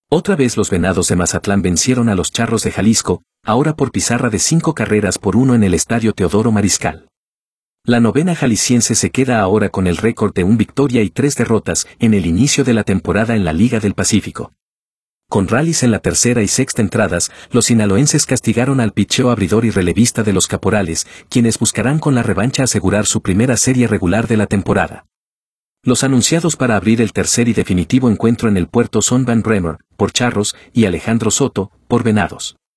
Otra vez los Venados de Mazatlán vencieron a los Charros de Jalisco, ahora por pizarra de 5-1 en el Estadio Teodoro Mariscal. La novena jalisciense se queda ahora con el récord de 1 victoria y 3 derrotas en el inicio de la temporada en la Liga del Pacífico. Con rallies en la tercera y sexta entradas, los sinaloenses castigaron al pitcheo abridor y relevista de los Caporales, quienes buscarán con la revancha asegurar su primera serie regular de la temporada. Los anunciados para abrir el tercer y definitivo encuentro en el puerto son Van Bremer, por Charros, y Alejandro Soto, por Venados.